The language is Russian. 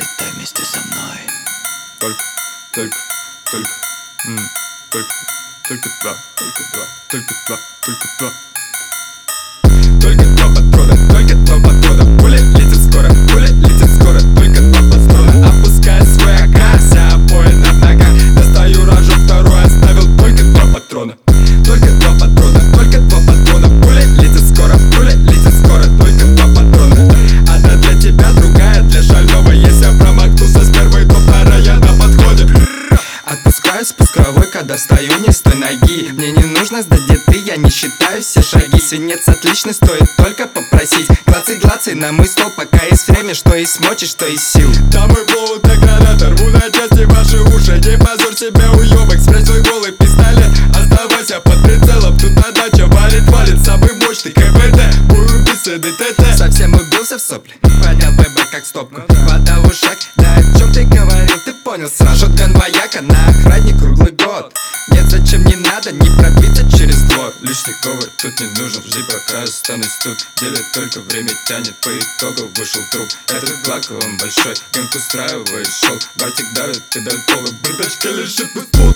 Летай вместе со мной. Только, только, только, только, только два, только два, только два, только два. Только два патрона, только два патрона. Пуля летит скоро, пуля летит скоро. Только два патрона, опуская свой агар. Вся обоина в ногах, достаю рожок второй, оставил только два патрона. Только два патрона, только два патрона. Пуля летит скоро, пуля летит скоро. Только два патрона. Одна для тебя, другая для шального. Если я промахнулся с первой, то вторая на подходе. Отпускаю спусковой, когда встаю не с той ноги. Мне не нужно сдать деты, я не считаю все шаги. Свинец отличный, стоит только попросить. Глацай на мой стол, пока есть время. Что есть мочи, что есть сил. Там и плоут на гранат, рву на части ваши уши. Не позорь себя, уёбок, спрячь свой голый пистолет. Оставайся под прицелом, тут на даче валит самый мощный КПД. Мой убийца ДТТ. Совсем убился в сопли, поднял ББ как стопку. Вода в ушах, да о чем ты говорил, ты понял сразу. Шотган вояка на охране круглый год. Нет, зачем не надо, не пробиться через двор. Лишний ковер тут не нужен, жди пока останусь тут. Делит только время тянет, по итогу вышел труп. Этот глак, он большой, гэнг устраивает шоу. Батик давит, педаль полы, бардачка лежит пуст.